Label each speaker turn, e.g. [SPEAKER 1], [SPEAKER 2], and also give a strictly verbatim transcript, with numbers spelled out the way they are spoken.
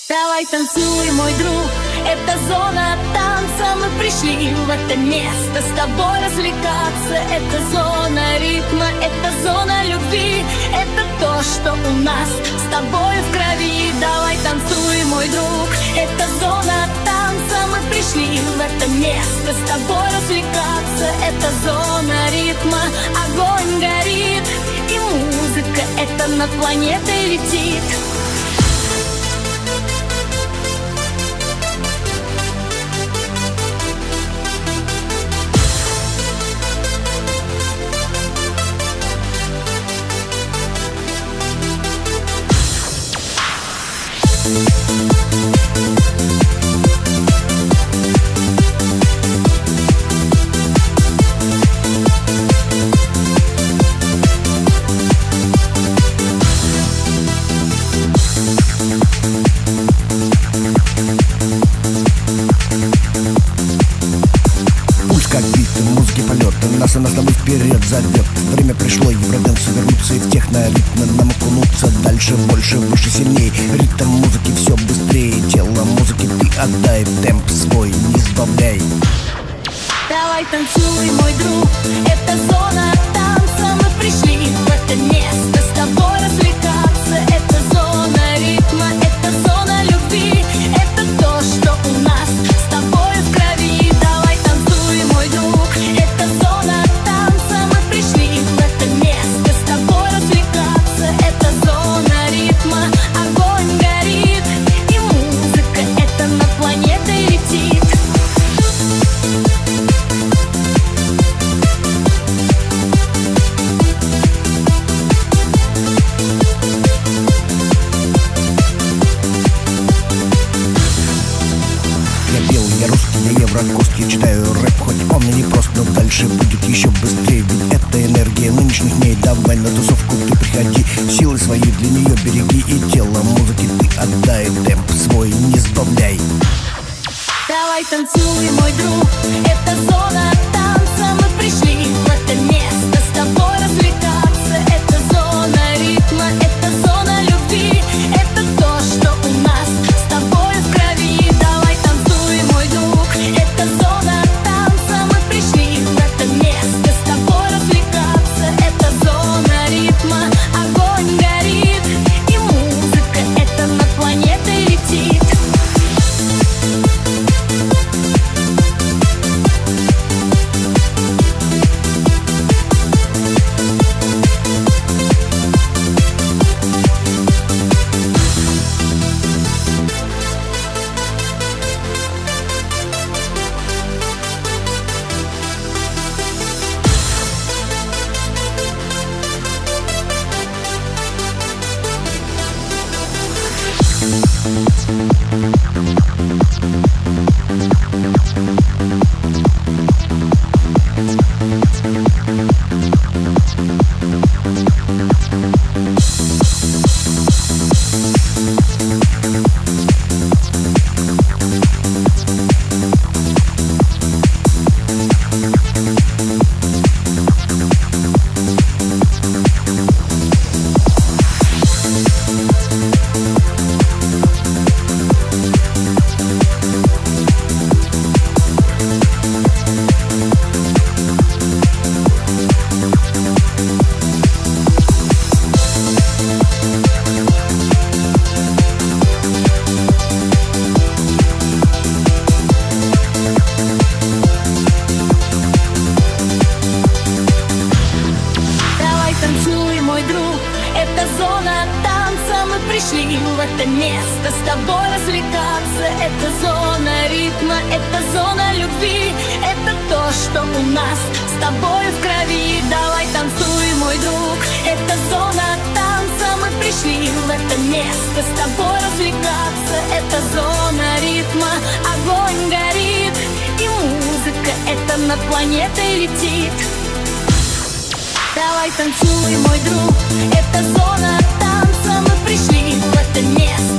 [SPEAKER 1] Давай танцуй, мой друг, это зона танца. Мы пришли в это место с тобой развлекаться. Это зона ритма, это зона любви. Это то, что у нас с тобой в крови. Давай танцуй, мой друг, это зона танца. Мы пришли в это место с тобой развлекаться. Это зона ритма, огонь горит, и музыка эта над планетой летит.
[SPEAKER 2] Нас она с тобой вперед зовет. Время пришло евроденсу вернуться и в техноритмы нам окунуться. Дальше, больше, выше, сильней. Ритм музыки все быстрее. Тело музыки ты отдай, темп свой не сбавляй.
[SPEAKER 1] Давай танцуй, мой друг, это зона танца. Мы пришли в это место с тобой развлекаться. Это зона ритма, это зона любви. Это то, что у нас с тобой в крови. Давай танцуй, мой друг, это зона танца. Мы пришли в это место с тобой развлекаться. Это зона ритма, огонь горит, и музыка эта над планетой летит.
[SPEAKER 2] Я русский, я еврокост, я читаю рэп, хоть он и не прост, но дальше будет еще быстрее. Ведь это энергия нынешних дней. Давай на тусовку ты приходи, силы свои для нее береги. И тело музыки ты отдай, темп свой не сбавляй.
[SPEAKER 1] Давай танцуй, мой друг, это зона танца. Мы пришли в это место с тобой развлекаться. Это зона ритма, это зона любви. Это то, что у нас с тобой в крови. Давай танцуй, мой друг, это зона танца. Мы пришли в это место с тобой развлекаться. Это зона ритма, огонь горит, и музыка эта над планетой летит. Это зона танца, мы пришли в это место с тобой развлекаться. Это зона ритма, это зона любви. Это то, что у нас с тобой в крови. Давай танцуй, мой друг, это зона танца. Мы пришли в это место с тобой развлекаться. Это зона ритма, огонь горит, и музыка эта над планетой летит. Давай танцуй, мой друг, это зона танца. Мы пришли в это место